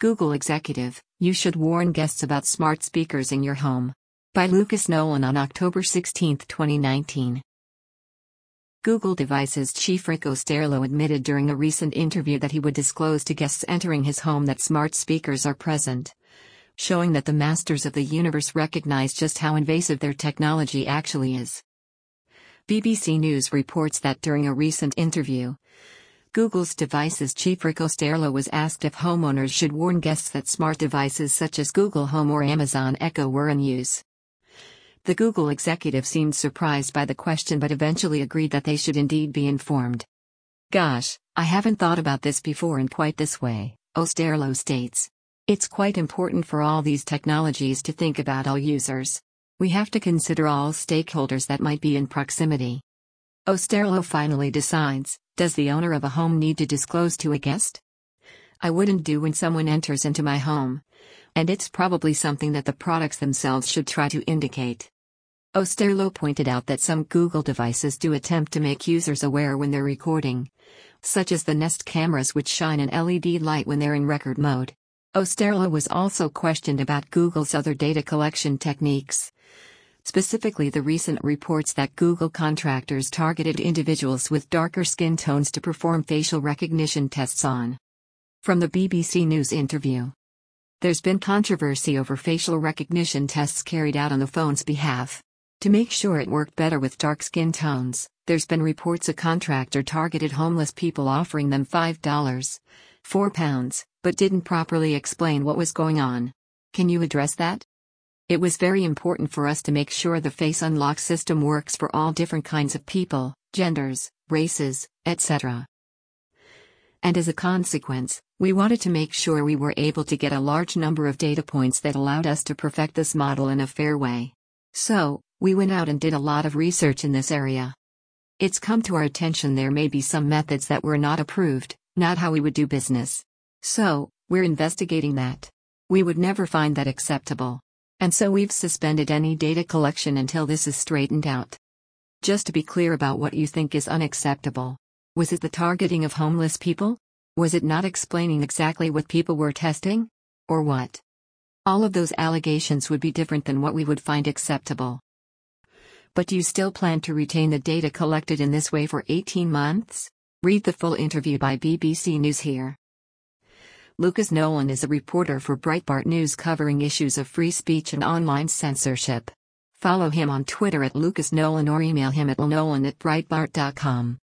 Google executive, you should warn guests about smart speakers in your home. By Lucas Nolan on October 16, 2019. Google Devices chief Rick Osterloh admitted during a recent interview that he would disclose to guests entering his home that smart speakers are present, showing that the masters of the universe recognize just how invasive their technology actually is. BBC News reports that during a recent interview, Google's Devices chief Rick Osterloh was asked if homeowners should warn guests that smart devices such as Google Home or Amazon Echo were in use. The Google executive seemed surprised by the question but eventually agreed that they should indeed be informed. "Gosh, I haven't thought about this before in quite this way," Osterloh states. "It's quite important for all these technologies to think about all users. We have to consider all stakeholders that might be in proximity." Osterloh finally decides, does the owner of a home need to disclose to a guest? I wouldn't do when someone enters into my home. And it's probably something that the products themselves should try to indicate. Osterloh pointed out that some Google devices do attempt to make users aware when they're recording, such as the Nest cameras which shine an LED light when they're in record mode. Osterloh was also questioned about Google's other data collection techniques. Specifically the recent reports that Google contractors targeted individuals with darker skin tones to perform facial recognition tests on. From the BBC News interview. There's been controversy over facial recognition tests carried out on the phone's behalf. To make sure it worked better with dark skin tones, there's been reports a contractor targeted homeless people offering them $5, £4, but didn't properly explain what was going on. Can you address that? It was very important for us to make sure the face unlock system works for all different kinds of people, genders, races, etc. And as a consequence, we wanted to make sure we were able to get a large number of data points that allowed us to perfect this model in a fair way. So, we went out and did a lot of research in this area. It's come to our attention there may be some methods that were not approved, not how we would do business. So, we're investigating that. We would never find that acceptable. And so we've suspended any data collection until this is straightened out. Just to be clear about what you think is unacceptable. Was it the targeting of homeless people? Was it not explaining exactly what people were testing? Or what? All of those allegations would be different than what we would find acceptable. But do you still plan to retain the data collected in this way for 18 months? Read the full interview by BBC News here. Lucas Nolan is a reporter for Breitbart News covering issues of free speech and online censorship. Follow him on Twitter @LucasNolan or email him at lnolan@breitbart.com.